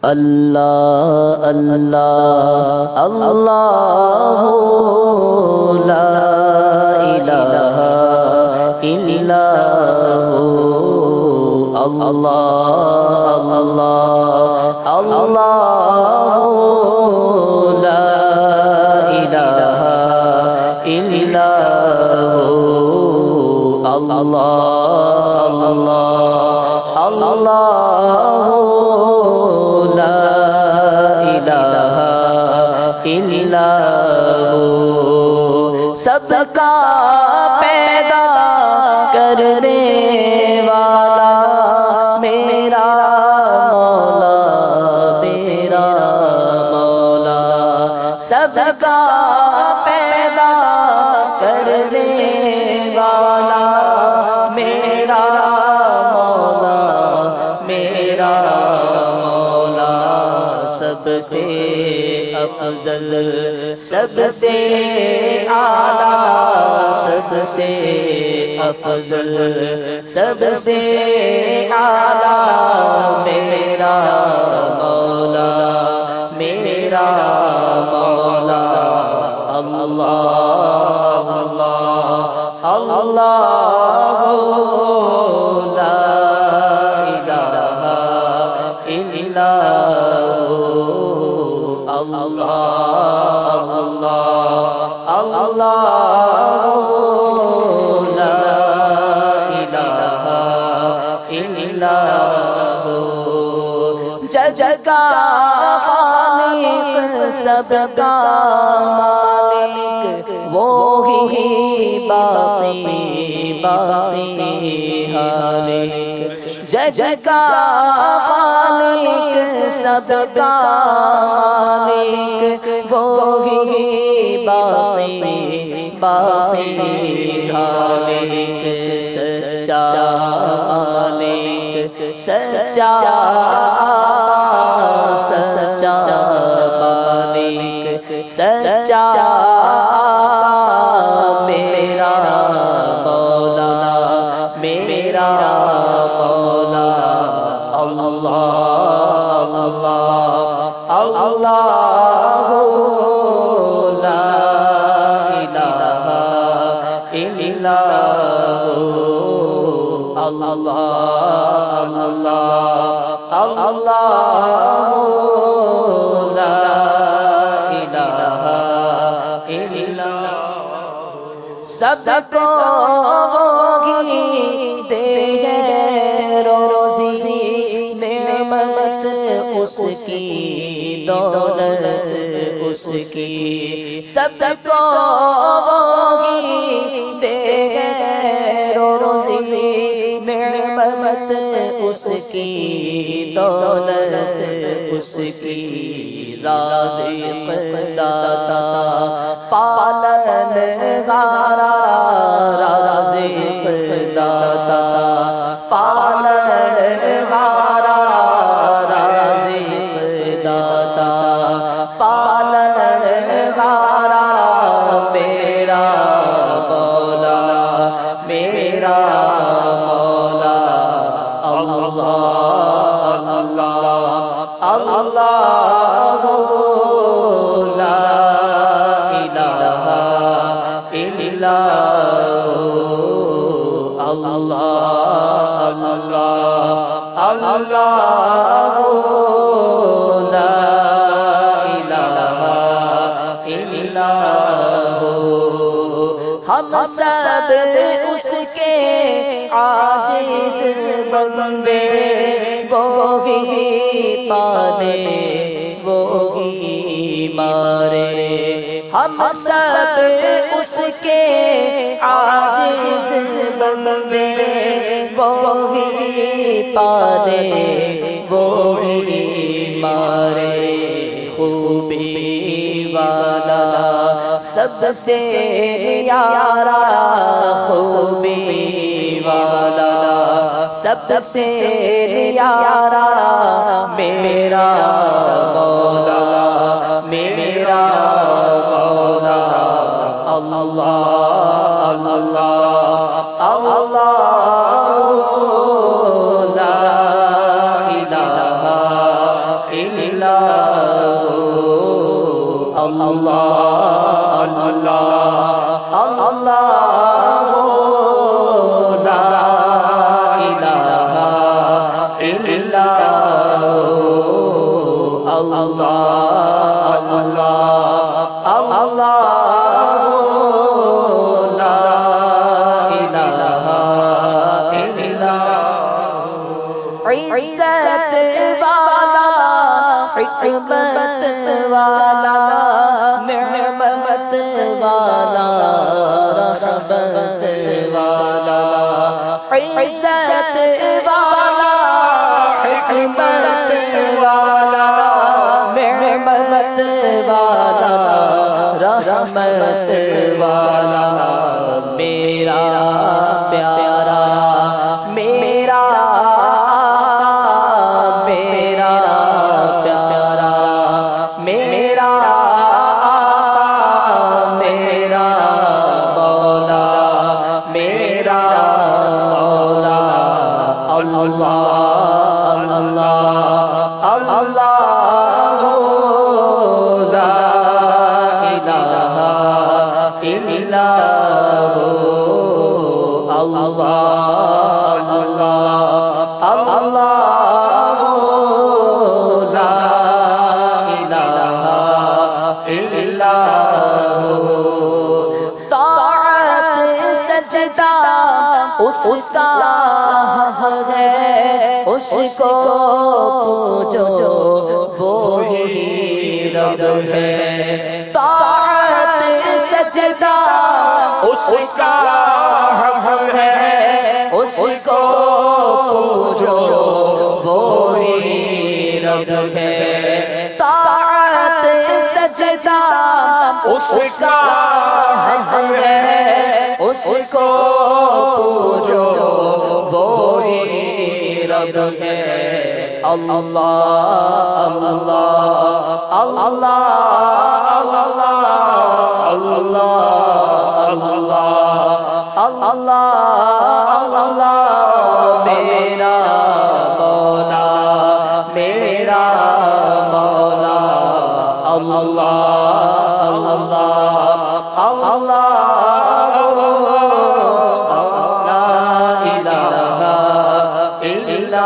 اللہ اللہ اللہ لا الہ الا ہو اللہ اللہ اللہ لا الہ الا ہو اللہ اللہ اللہ سب کا پیدا کرنے والا میرا مولا سب کا پیدا کرنے والا میرا مولا سب سے افضل سب سے اعلیٰ سب سے افضل سب سے اعلیٰ میرا مولا اللہ اللہ اللہ لا الہ الا اللہ اللہ لا الہ الا ہو جگ کا خالق سب کا مالک وہی باقی حالق جگ کا خالق سب کا مالک وہی باقی حالق سچا مالک سچا مالک سچا میرا مولا اللہ اللہ لا الہ الا اللہ اللہ لا الہ الا سب کو اس کی دولت اس کی سب کو دے روزی نعمت اس کی دولت اس کی رازق داتا پالن ہارا رازق داتا پالن ہارا ہم سب اس کے عاجز بندے وہی پالے وہی مارے ہم سب اس کے عاجز بندے وہی پالے وہی مارے خوبی والا سب سے پیارا خوبی والا سب سے پیارا میرا مولا اللہ اللہ لا الہ إلا هو الله الله الله لا إله إلا هو الله الله الله لا إله إلا عزت والا حکمت والا نعمت والا رحمت والا عزت والا حکمت والا نعمت والا رحمت والا میرا پیارا میرا میرا پیارا میرا میرا مولا میرا مولا اللہ اللہ اللہ لا الہ الا اللہ اللہ اللہ لا الہ الا طاعت سجدہ اس کا ہے اس کو پوجو وہی رب ہے طاعت سجدہ اس کا ہے اس کو پوجو وہی رب ہے طاعت سجدہ اس کا ہے اس کو پوجو وہی رب ہے اللہ اللہ اللہ اللہ اللہ اللہ میرا مولا میرا مولا اللہ اللہ اللہ لا الہ الا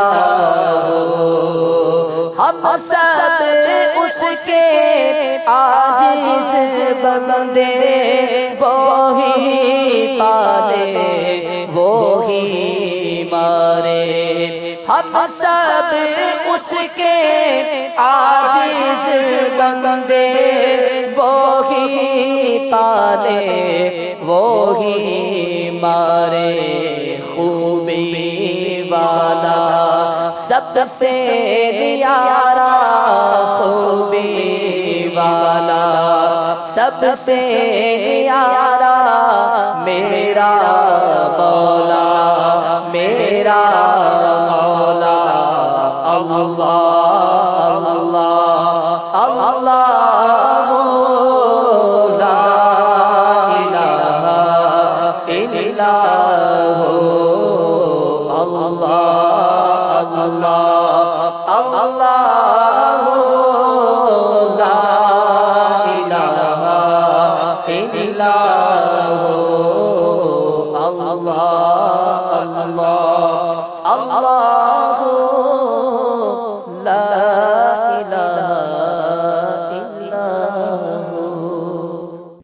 ہم سب اس کے عاجز بندے وہی پالے وہی مارے ہم سب اس کے عاجز بندے وہی پالے وہی مارے خوبی والا سب سے نیارا خوبی والا سب سے نیارا میرا مولا میرا مولا اللہ